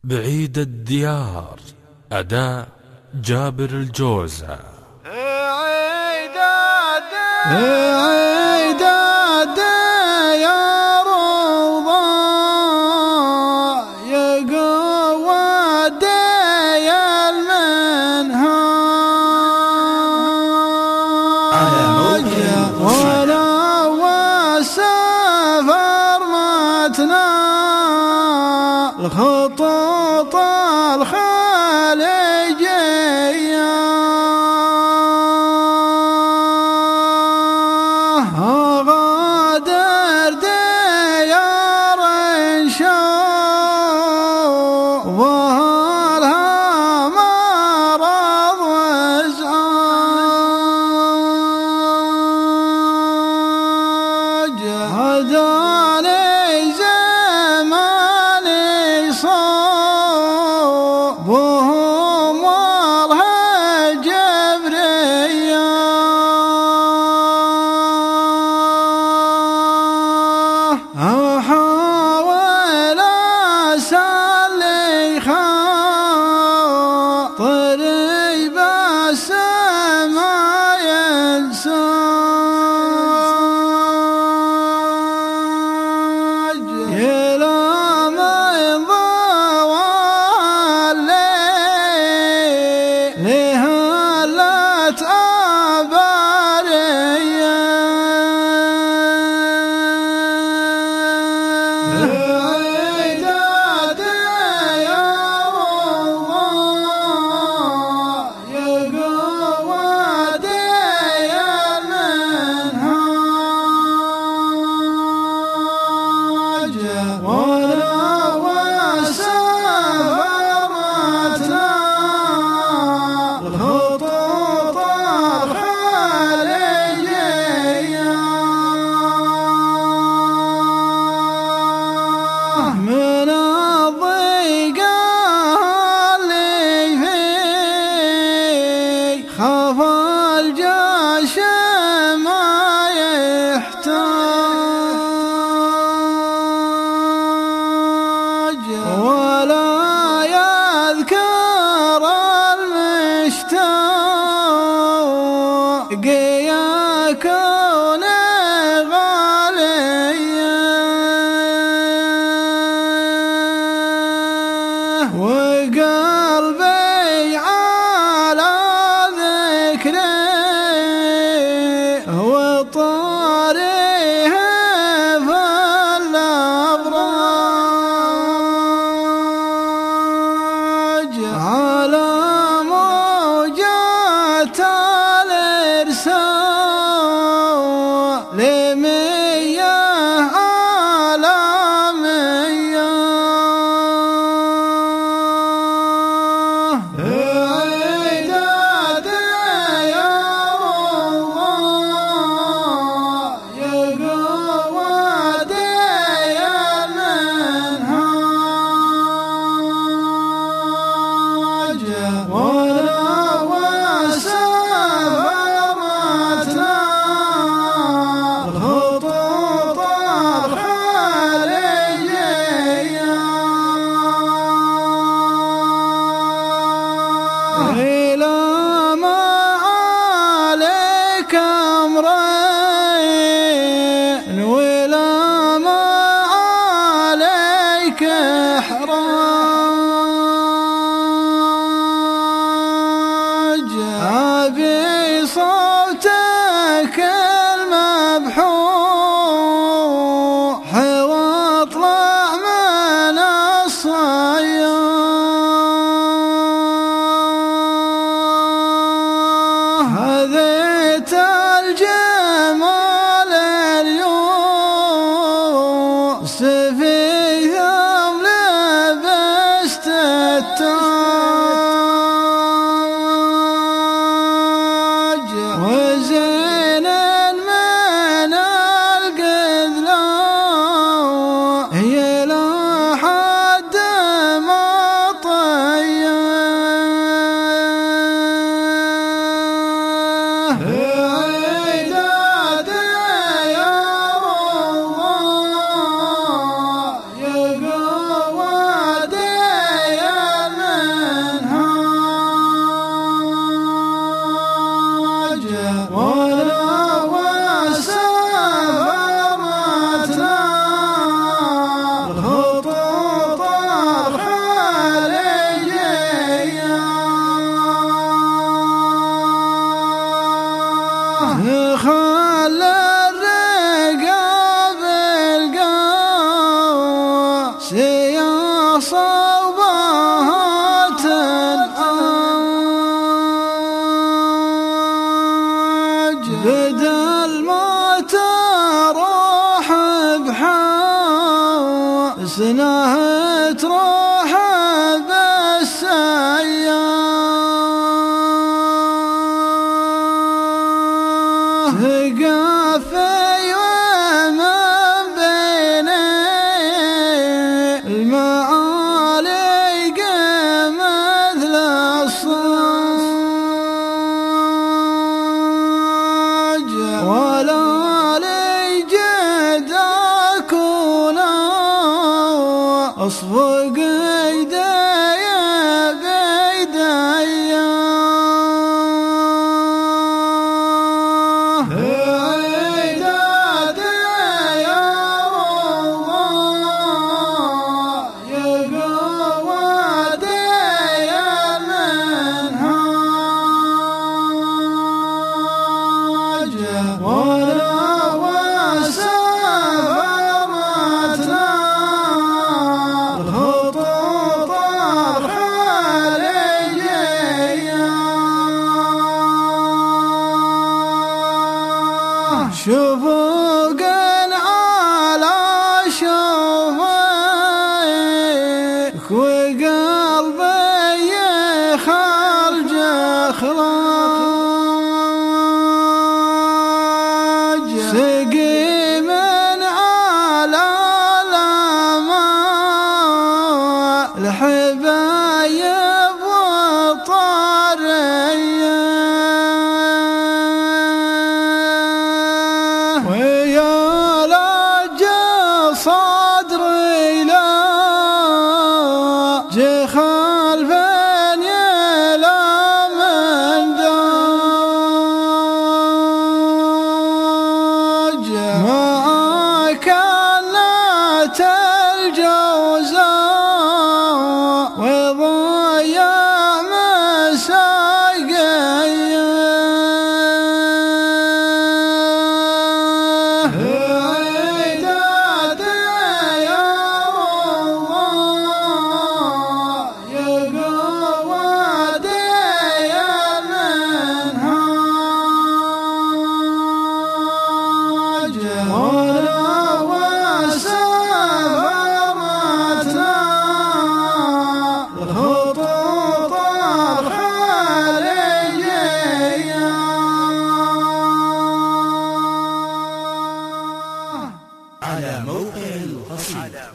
بعيد الديار. أداء جابر الجوزة. عيد الديار يا قوى الديال منهاج ولو السفر متنا الخطوط الخليجية غادر ديار شوفها مرض وازعاج هداني زماني صوبهم والها جبرية أحاول أسلي خاطري بس ما ينساج يلا من ضوى الليل لهلت أبارية عيد الديار يا قوى الديال منهاج ولو السفر متنا الخطوط الخليجية من الضيق اللي فيه خاف الجيش ما يحتاج ولا يذكر المشتاق يكون غاليا وقلبي على ذكري وطاريه في الأبراج على موجات الإرسال لمياه عالمية عيد الديار يا قوى الديال منهاج ولو السفر متنا الخطوط الخليجية إلى ما عليك أمرين ولا ما عليك إحراج أبي صوتك المبحوح واطلع من الصياح هذيت الجمال اليوم سفي ثمل سيا صوبات الأرج بدل ما تروح بحسنه تروح بالسياف ثقافي ومن بين المعاليق مثل الصاج ولا لجدك ولا اصفق ايدي شفوق على شوفك وقلبي خرج اخراج سقي من على الماء الحبايب والطريه صدري لا جي خلفني لا من داج ما كانت الجوزاء وضيع مساقيه على موقع القصيدة.